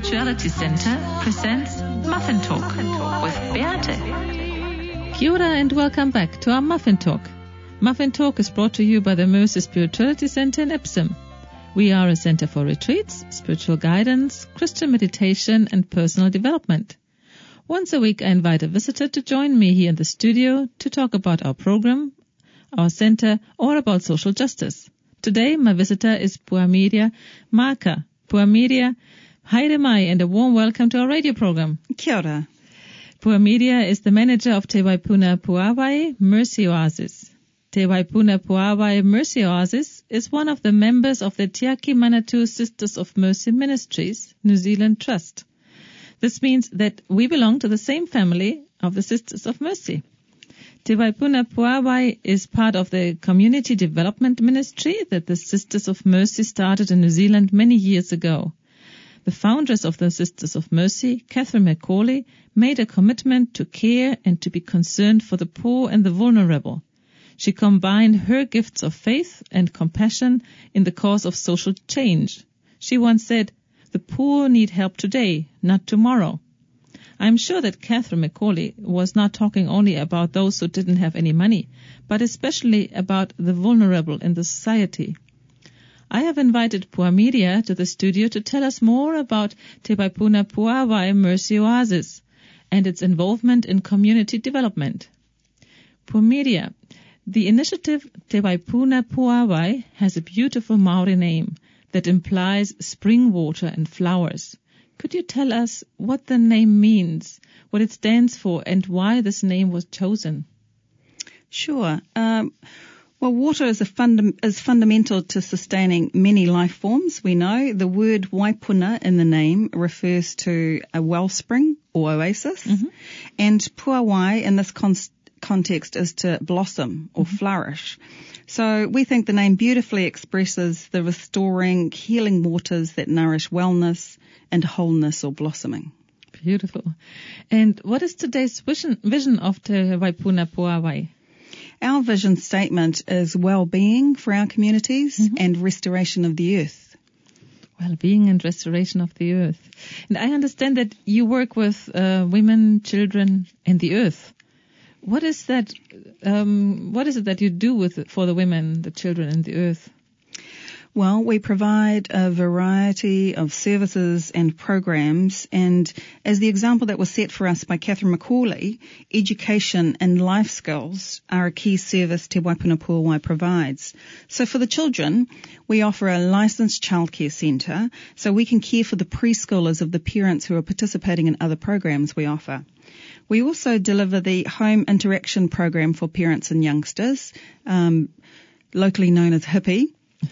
Spirituality Center presents Muffin Talk with Beate. Kia ora and welcome back to our Muffin Talk. Muffin Talk is brought to you by the Mercy Spirituality Center in Epsom. We are a center for retreats, spiritual guidance, Christian meditation and personal development. Once a week I invite a visitor to join me here in the studio to talk about our program, our center, or about social justice. Today my visitor is Puameria Maka. Puameria, haere mai and a warm welcome to our radio program. Kia ora. Puameria is the manager of Te Waipuna Puawai Mercy Oasis. Te Waipuna Puawai Mercy Oasis is one of the members of the Tiaki Manatu Sisters of Mercy Ministries, New Zealand Trust. This means that we belong to the same family of the Sisters of Mercy. Te Waipuna Puawai is part of the community development ministry that the Sisters of Mercy started in New Zealand many years ago. The foundress of the Sisters of Mercy, Catherine McCauley, made a commitment to care and to be concerned for the poor and the vulnerable. She combined her gifts of faith and compassion in the cause of social change. She once said, "The poor need help today, not tomorrow." I'm sure that Catherine McCauley was not talking only about those who didn't have any money, but especially about the vulnerable in the society. I have invited Puameria to the studio to tell us more about Te Waipuna Puawai Mercy Oasis and its involvement in community development. Puameria, the initiative Te Waipuna Puawai has a beautiful Maori name that implies spring water and flowers. Could you tell us what the name means, what it stands for, and why this name was chosen? Sure. Well, water is fundamental to sustaining many life forms. We know the word waipuna in the name refers to a wellspring or oasis, and puawai in this context is to blossom or flourish. So we think the name beautifully expresses the restoring, healing waters that nourish wellness and wholeness or blossoming. Beautiful. And what is today's vision of Te Waipuna Puawai? Our vision statement is well-being for our communities and restoration of the earth. Well-being and restoration of the earth. And I understand that you work with women, children, and the earth. What is that? What is it that you do for the women, the children, and the earth? Well, we provide a variety of services and programs, and as the example that was set for us by Catherine McCauley, education and life skills are a key service Te Waipuna Puawai provides. So for the children, we offer a licensed childcare centre, so we can care for the preschoolers of the parents who are participating in other programs we offer. We also deliver the Home Interaction Program for parents and youngsters, locally known as HIPPY.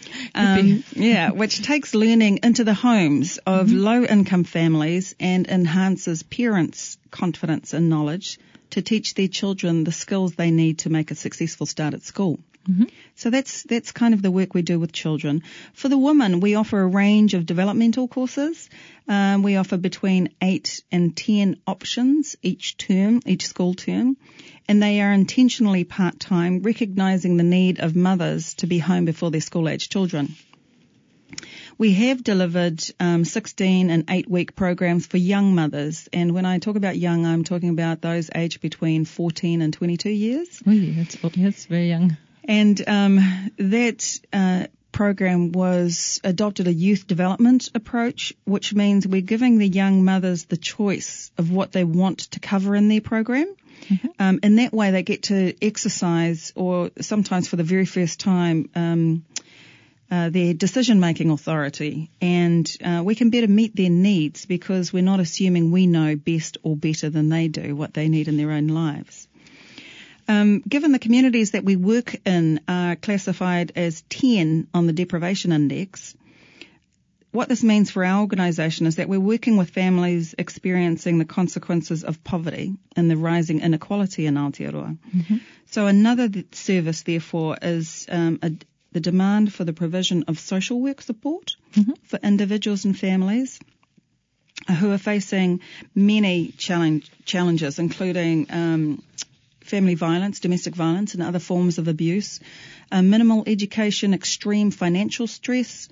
Which takes learning into the homes of low-income families and enhances parents' confidence and knowledge to teach their children the skills they need to make a successful start at school. So that's kind of the work we do with children. For the women, we offer a range of developmental courses. We offer between 8 and 10 options each school term, and they are intentionally part-time, recognising the need of mothers to be home before their school-age children. We have delivered 16 and 8-week programs for young mothers, and when I talk about young, I'm talking about those aged between 14 and 22 years. Oh, yeah, that's very young. And that program was adopted a youth development approach, which means we're giving the young mothers the choice of what they want to cover in their program. In that way, they get to exercise, or sometimes for the very first time, their decision-making authority. And we can better meet their needs because we're not assuming we know best or better than they do what they need in their own lives. Given the communities that we work in are classified as 10 on the deprivation index, what this means for our organisation is that we're working with families experiencing the consequences of poverty and the rising inequality in Aotearoa. So another service, therefore, is the demand for the provision of social work support for individuals and families who are facing many challenges, including family violence, domestic violence, and other forms of abuse, minimal education, extreme financial stress,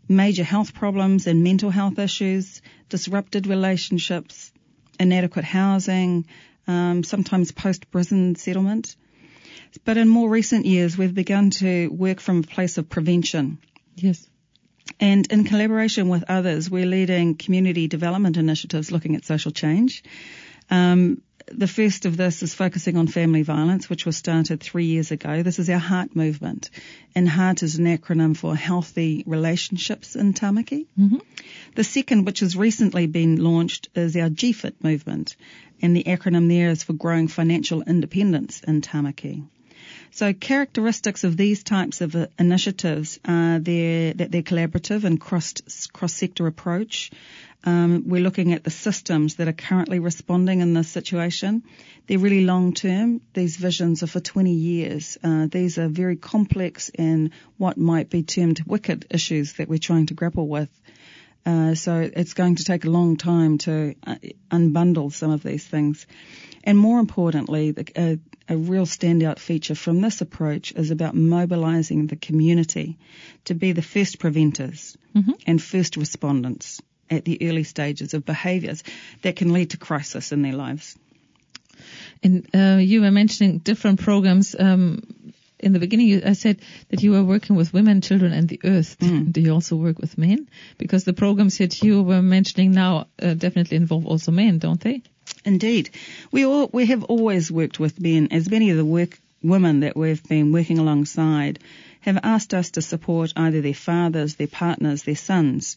major health problems and mental health issues, disrupted relationships, inadequate housing, sometimes post-prison settlement. But in more recent years, we've begun to work from a place of prevention. Yes. And in collaboration with others, we're leading community development initiatives looking at social change. The first of this is focusing on family violence, which was started 3 years ago. This is our HEART movement. And HEART is an acronym for Healthy Relationships in Tamaki. Mm-hmm. The second, which has recently been launched, is our GFIT movement. And the acronym there is for Growing Financial Independence in Tamaki. So characteristics of these types of initiatives are that they're collaborative and cross-sector approach. We're looking at the systems that are currently responding in this situation. They're really long-term. These visions are for 20 years. These are very complex and what might be termed wicked issues that we're trying to grapple with. So it's going to take a long time to unbundle some of these things. And more importantly, a real standout feature from this approach is about mobilizing the community to be the first preventers and first respondents at the early stages of behaviours that can lead to crisis in their lives. And you were mentioning different programs. In the beginning, I said that you were working with women, children, and the earth. Do you also work with men? Because the programs that you were mentioning now definitely involve also men, don't they? Indeed. We have always worked with men, as many of the women that we've been working alongside have asked us to support either their fathers, their partners, their sons.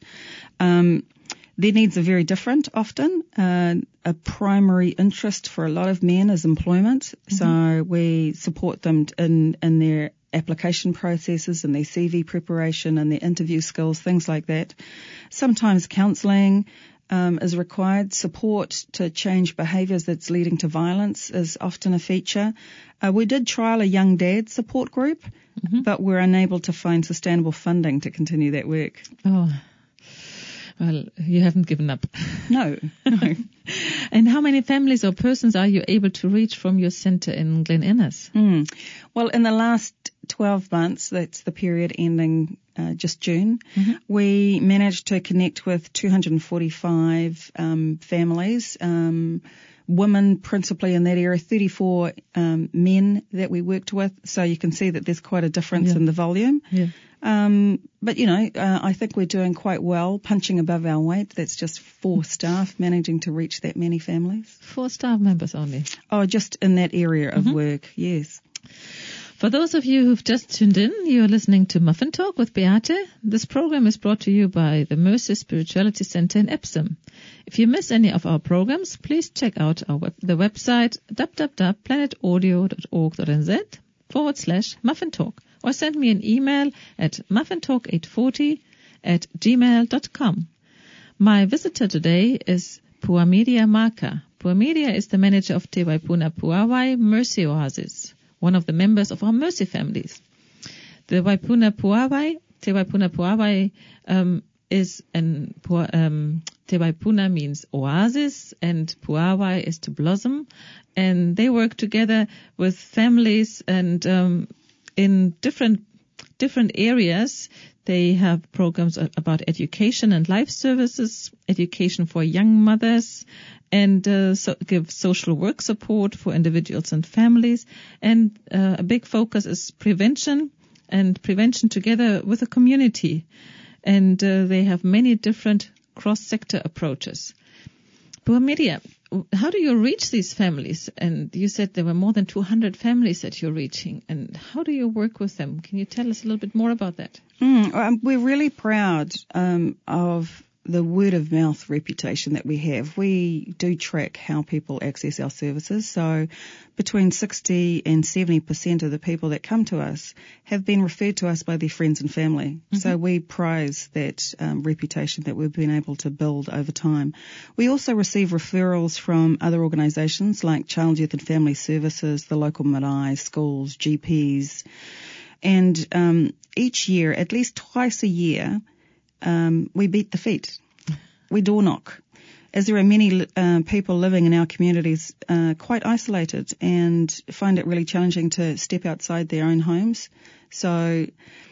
Their needs are very different often. A primary interest for a lot of men is employment. So we support them in their application processes and their CV preparation and their interview skills, things like that. Sometimes counselling is required. Support to change behaviours that's leading to violence is often a feature. We did trial a young dad support group, but we're unable to find sustainable funding to continue that work. Oh. Well, you haven't given up. No. And how many families or persons are you able to reach from your centre in Glen Innes? Well, in the last 12 months, that's the period ending just June, we managed to connect with 245 families, women principally in that area, 34 men that we worked with. So you can see that there's quite a difference in the volume. Yeah. But, I think we're doing quite well, punching above our weight. That's just 4 staff managing to reach that many families. 4 staff members only? Oh, just in that area of work, yes. For those of you who've just tuned in, you're listening to Muffin Talk with Beate. This program is brought to you by the Mercy Spirituality Centre in Epsom. If you miss any of our programs, please check out the website www.planetaudio.org.nz/Muffin Talk. Or send me an email at muffintalk840@gmail.com. My visitor today is Puamedia Maka. Puamedia is the manager of Te Waipuna Puawai Mercy Oasis, one of the members of our Mercy families. The Waipuna Puawai, Te Waipuna Puawai Te Waipuna means oasis and Puawai is to blossom. And they work together with families and in different areas. They have programs about education and life services, education for young mothers, and give social work support for individuals and families. And a big focus is prevention together with the community. And they have many different cross-sector approaches. Puamedia, how do you reach these families? And you said there were more than 200 families that you're reaching. And how do you work with them? Can you tell us a little bit more about that? We're really proud of the word of mouth reputation that we have. We do track how people access our services. So between 60 and 70% of the people that come to us have been referred to us by their friends and family. So we prize that reputation that we've been able to build over time. We also receive referrals from other organisations like Child, Youth and Family Services, the local marae, schools, GPs. And each year, at least twice a year, we beat the feet. We door knock. As there are many people living in our communities quite isolated and find it really challenging to step outside their own homes. So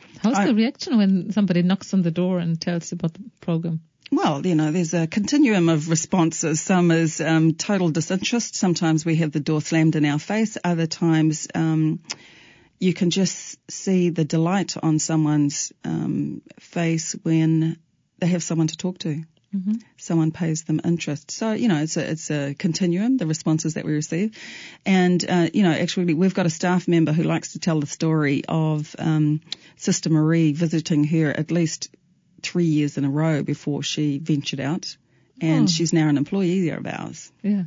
How's the reaction when somebody knocks on the door and tells you about the program? Well, there's a continuum of responses. Some is total disinterest. Sometimes we have the door slammed in our face. Other times you can just see the delight on someone's face when they have someone to talk to. Mm-hmm. Someone pays them interest. So, it's a continuum, the responses that we receive. And, actually we've got a staff member who likes to tell the story of Sister Marie visiting her at least 3 years in a row before she ventured out. And she's now an employee there of ours. Yeah.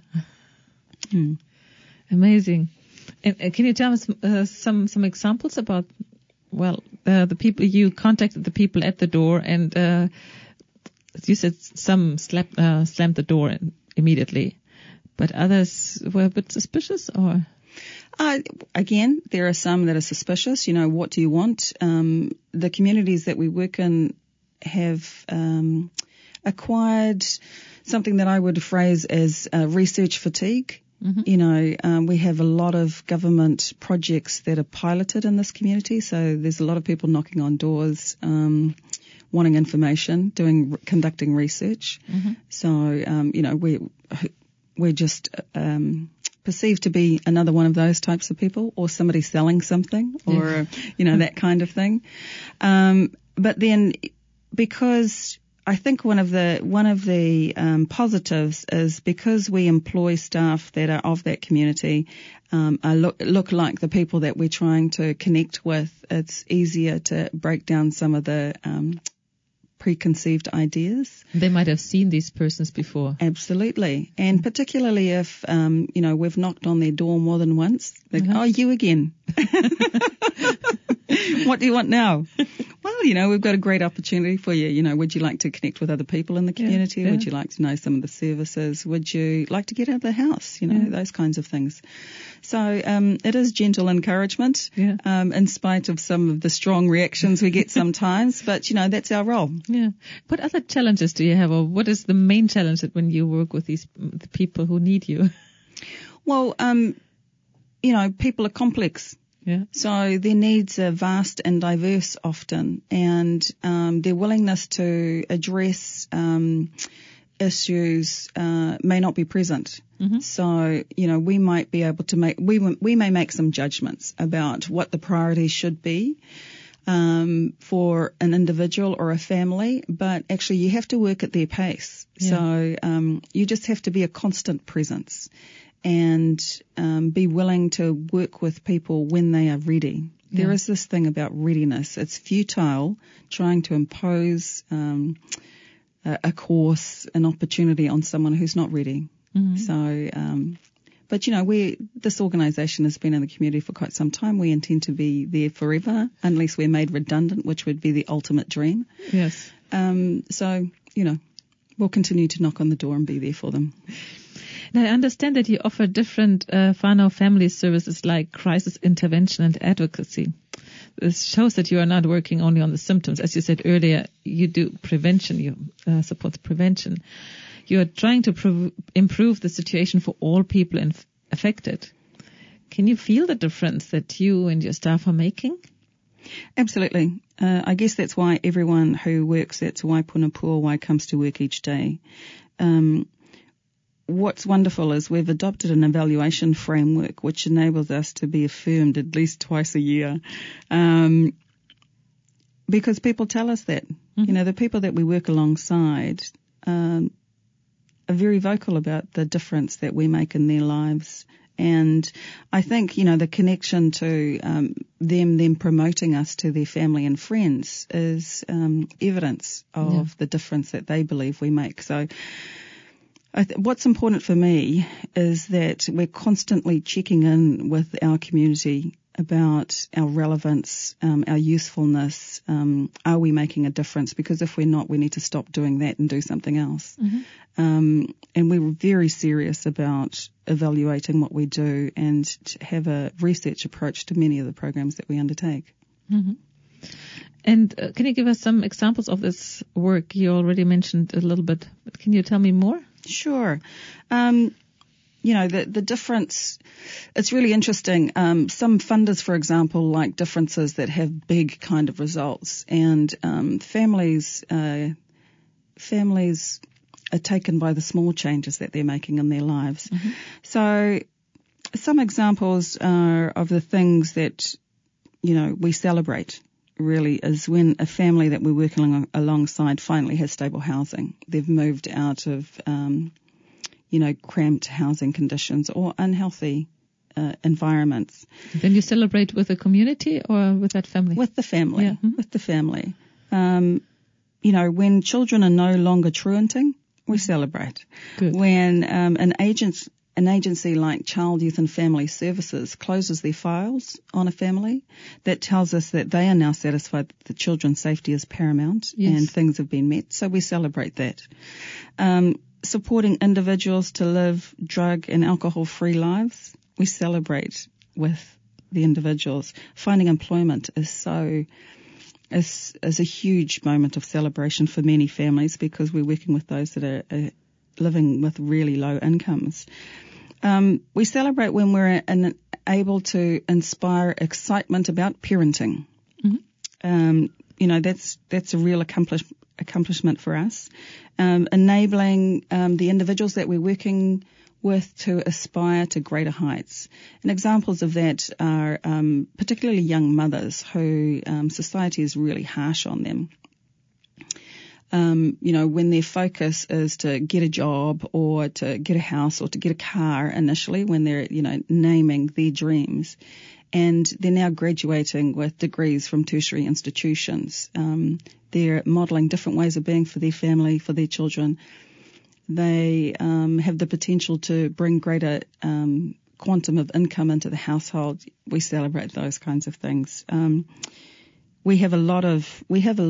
Amazing. And can you tell us some examples about, the people you contacted, the people at the door, and you said some slammed the door immediately, but others were a bit suspicious, or? Again, there are some that are suspicious. What do you want? The communities that we work in have acquired something that I would phrase as research fatigue. Mm-hmm. We have a lot of government projects that are piloted in this community, so there's a lot of people knocking on doors, wanting information, conducting research. Mm-hmm. So, we're just perceived to be another one of those types of people, or somebody selling something, or that kind of thing. But then, because I think one of the positives is because we employ staff that are of that community, look like the people that we're trying to connect with. It's easier to break down some of the preconceived ideas. They might have seen these persons before. Absolutely. And particularly if, we've knocked on their door more than once. Like, oh, you again. What do you want now? Well, we've got a great opportunity for you. Would you like to connect with other people in the community? Yeah. Would you like to know some of the services? Would you like to get out of the house? Those kinds of things. So, it is gentle encouragement, in spite of some of the strong reactions we get sometimes, but that's our role. Yeah. What other challenges do you have, or what is the main challenge when you work with the people who need you? Well, people are complex. Yeah. So their needs are vast and diverse often, and their willingness to address issues may not be present. Mm-hmm. So, we might be able to we may make some judgments about what the priorities should be for an individual or a family, but actually you have to work at their pace. Yeah. So you just have to be a constant presence and be willing to work with people when they are ready. Yeah. There is this thing about readiness. It's futile trying to impose a course, an opportunity on someone who's not ready. Mm-hmm. So, but this organisation has been in the community for quite some time. We intend to be there forever, unless we're made redundant, which would be the ultimate dream. Yes. So, we'll continue to knock on the door and be there for them. Now, I understand that you offer different whānau family services like crisis intervention and advocacy. This shows that you are not working only on the symptoms. As you said earlier, you do prevention, you support prevention. You are trying to improve the situation for all people affected. Can you feel the difference that you and your staff are making? Absolutely. I guess that's why everyone who works at Te Waipuna Puāwai comes to work each day. What's wonderful is we've adopted an evaluation framework which enables us to be affirmed at least twice a year, because people tell us that. Mm-hmm. The people that we work alongside are very vocal about the difference that we make in their lives. And I think, the connection to them promoting us to their family and friends is evidence of the difference that they believe we make. So what's important for me is that we're constantly checking in with our community about our relevance, our usefulness. Are we making a difference? Because if we're not, we need to stop doing that and do something else. Mm-hmm. And we're very serious about evaluating what we do and to have a research approach to many of the programs that we undertake. Mm-hmm. And can you give us some examples of this work? You already mentioned a little bit, but can you tell me more? Sure. the difference, it's really interesting. Some funders, for example, like differences that have big kind of results, and families are taken by the small changes that they're making in their lives. Mm-hmm. So some examples are of the things that, we celebrate really is when a family that we're working alongside finally has stable housing. They've moved out of, cramped housing conditions or unhealthy environments. Then you celebrate with the community or with that family? With the family. Yeah. Mm-hmm. With the family. When children are no longer truanting, we celebrate. Good. When an agency like Child, Youth and Family Services closes their files on a family, that tells us that they are now satisfied that the children's safety is paramount. Yes. And things have been met, so we celebrate that. Supporting individuals to live drug and alcohol-free lives, we celebrate with the individuals. Finding employment is a huge moment of celebration for many families because we're working with those that are living with really low incomes. We celebrate when we're able to inspire excitement about parenting. Mm-hmm. That's a real accomplishment for us. Enabling the individuals that we're working with to aspire to greater heights. And examples of that are particularly young mothers who society is really harsh on them. When their focus is to get a job or to get a house or to get a car initially, when they're, naming their dreams, and they're now graduating with degrees from tertiary institutions. They're modelling different ways of being for their family, for their children. They have the potential to bring greater quantum of income into the household. We celebrate those kinds of things. We have a lot of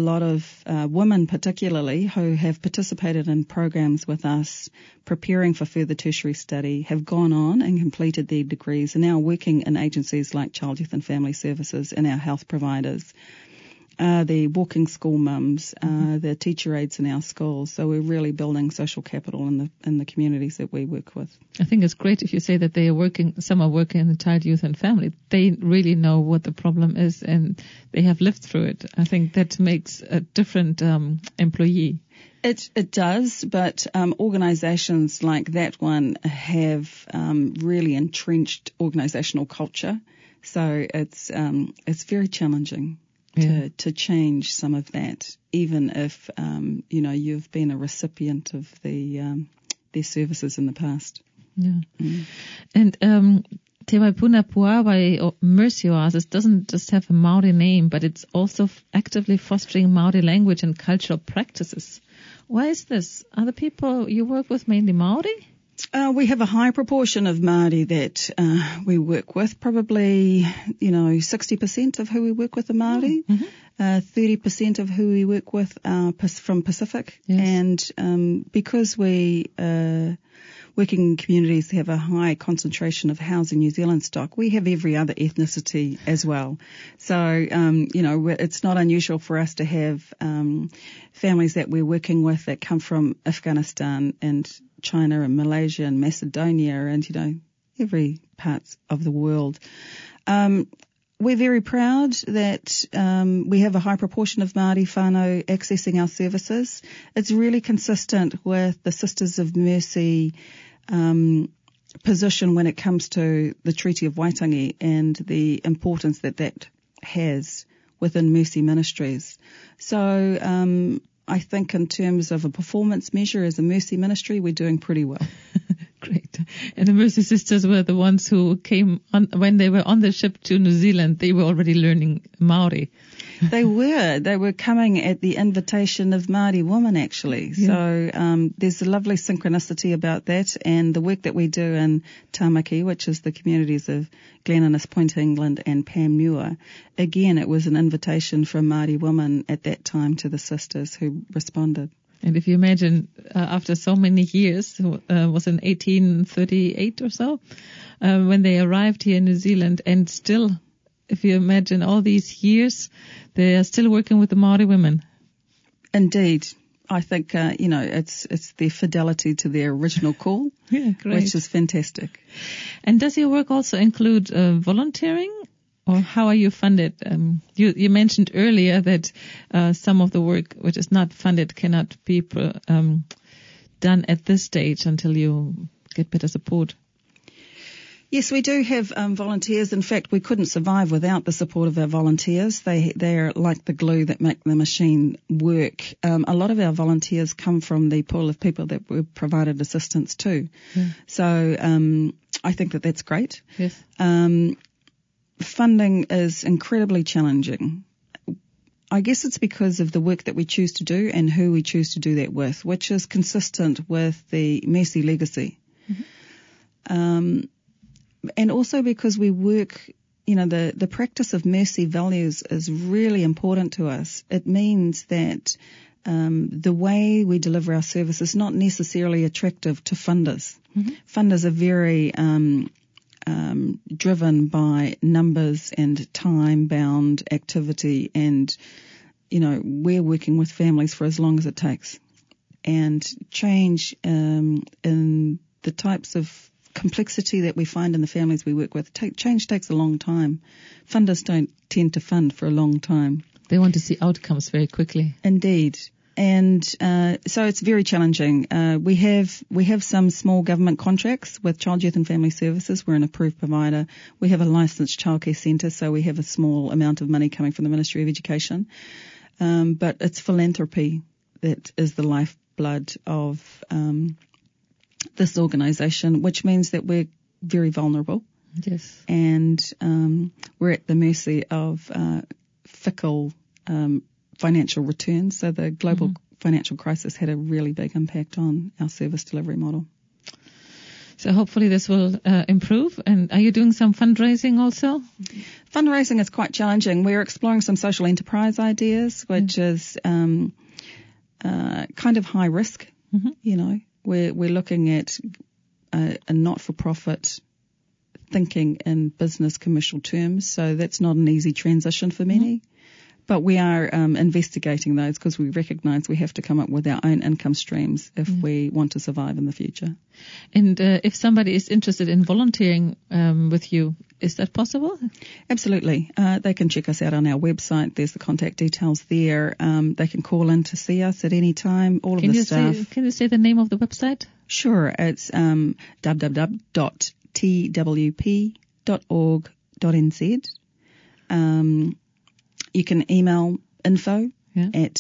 women particularly who have participated in programs with us, preparing for further tertiary study, have gone on and completed their degrees, and now working in agencies like Child, Youth and Family Services and our health providers. The walking school mums, the teacher aides in our schools. So we're really building social capital in the communities that we work with. I think it's great if you say that some are working in the Child, Youth and Family. They really know what the problem is and they have lived through it. I think that makes a different employee. It does, but organisations like that one have really entrenched organisational culture. So it's very challenging. Yeah. To change some of that, even if you've been a recipient of their services in the past. Yeah, and Te Waipuna Puāwai or Mercy Oasis doesn't just have a Māori name, but it's also actively fostering Māori language and cultural practices. Why is this? Are the people you work with mainly Māori? We have a high proportion of Māori that we work with. Probably, 60% of who we work with are Māori. Mm-hmm. 30% of who we work with are from Pacific. Yes. And because we working in communities that have a high concentration of housing New Zealand stock, we have every other ethnicity as well. So, it's not unusual for us to have families that we're working with that come from Afghanistan and China and Malaysia and Macedonia and, every part of the world. We're very proud that we have a high proportion of Māori whānau accessing our services. It's really consistent with the Sisters of Mercy position when it comes to the Treaty of Waitangi and the importance that has within Mercy Ministries. So I think in terms of a performance measure as a Mercy Ministry, we're doing pretty well. Great. And the Mercy Sisters were the ones who came on, when they were on the ship to New Zealand, they were already learning Māori. They were coming at the invitation of Māori women actually. Yeah. So there's a lovely synchronicity about that, and the work that we do in Tamaki, which is the communities of Glen Innes, Point England and Panmure. Again, it was an invitation from Māori women at that time to the sisters who responded. And if you imagine, after so many years, was in 1838 or so, when they arrived here in New Zealand, and still, if you imagine all these years, they are still working with the Māori women. Indeed. I think, it's their fidelity to their original call, Great. which is fantastic. And does your work also include volunteering, or how are you funded? You mentioned earlier that some of the work which is not funded cannot be done at this stage until you get better support. Yes, we do have volunteers. In fact, we couldn't survive without the support of our volunteers. They are like the glue that make the machine work. A lot of our volunteers come from the pool of people that we've provided assistance to. Yeah. So I think that that's great. Yes. Funding is incredibly challenging. I guess it's because of the work that we choose to do and who we choose to do that with, which is consistent with the Mercy legacy. Mm-hmm. And also because we work, the practice of mercy values is really important to us. It means that the way we deliver our service is not necessarily attractive to funders. Mm-hmm. Funders are very driven by numbers and time-bound activity, and, we're working with families for as long as it takes. And change in the types of complexity that we find in the families we work with. Change takes a long time. Funders don't tend to fund for a long time. They want to see outcomes very quickly. Indeed. And so it's very challenging. We have some small government contracts with Child, Youth and Family Services. We're an approved provider. We have a licensed childcare centre, so we have a small amount of money coming from the Ministry of Education. But it's philanthropy that is the lifeblood of this organisation, which means that we're very vulnerable. Yes. And we're at the mercy of fickle financial returns. So the global financial crisis had a really big impact on our service delivery model. So hopefully this will improve. And are you doing some fundraising also? Fundraising is quite challenging. We're exploring some social enterprise ideas, which is kind of high risk, We're looking at a not-for-profit thinking in business commercial terms, so that's not an easy transition for many. But we are investigating those because we recognise we have to come up with our own income streams if we want to survive in the future. And if somebody is interested in volunteering with you, is that possible? Absolutely. They can check us out on our website. There's the contact details there. They can call in to see us at any time. All of the staff. Can you say the name of the website? Sure. It's www.twp.org.nz. You can email info@twp.org.nz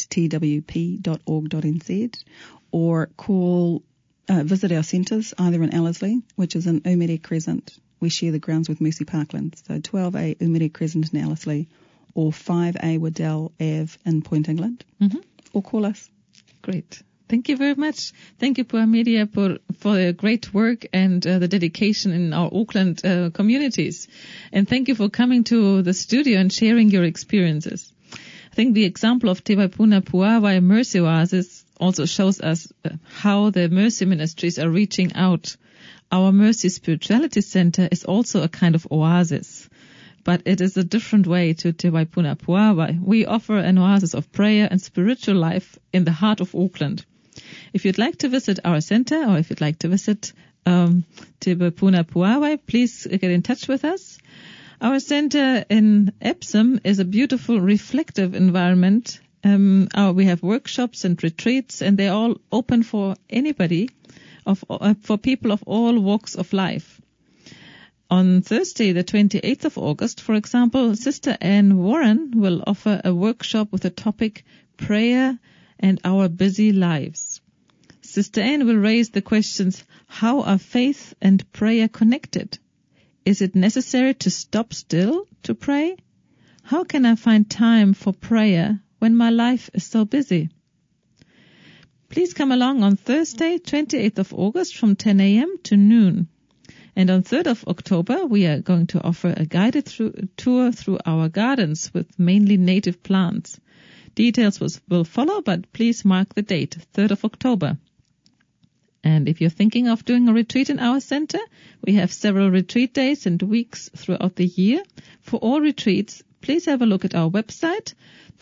or visit our centres either in Ellerslie, which is in Umere Crescent. We share the grounds with Mercy Parkland, so 12A Umere Crescent in Ellerslie, or 5A Waddell Ave in Point England, or call us. Great. Thank you very much. Thank you, Pua Media, for the great work and the dedication in our Auckland communities. And thank you for coming to the studio and sharing your experiences. I think the example of Te Waipuna Puāwai Mercy Oasis also shows us how the mercy ministries are reaching out. Our Mercy Spirituality Center is also a kind of oasis, but it is a different way to Te Waipuna Puāwai. We offer an oasis of prayer and spiritual life in the heart of Auckland. If you'd like to visit our center, or if you'd like to visit Te Waipuna Puāwai, please get in touch with us. Our center in Epsom is a beautiful, reflective environment. We have workshops and retreats, and they're all open for anybody, for people of all walks of life. On Thursday, the 28th of August, for example, Sister Anne Warren will offer a workshop with the topic Prayer and Our Busy Lives. Sister Anne will raise the questions, how are faith and prayer connected? Is it necessary to stop still to pray? How can I find time for prayer when my life is so busy? Please come along on Thursday, 28th of August from 10 a.m. to noon. And on 3rd of October, we are going to offer a guided tour through our gardens with mainly native plants. Details will follow, but please mark the date, 3rd of October. And if you're thinking of doing a retreat in our center, we have several retreat days and weeks throughout the year. For all retreats, please have a look at our website,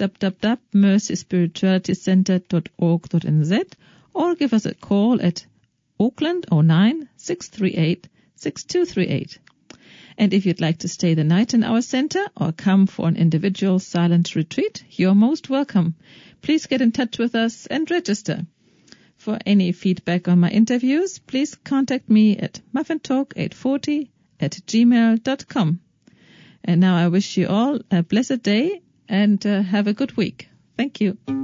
www.mercyspiritualitycenter.org.nz, or give us a call at Auckland 09 638 6238. And if you'd like to stay the night in our center or come for an individual silent retreat, you're most welcome. Please get in touch with us and register. For any feedback on my interviews, please contact me at muffintalk840@gmail.com. And now I wish you all a blessed day and have a good week. Thank you.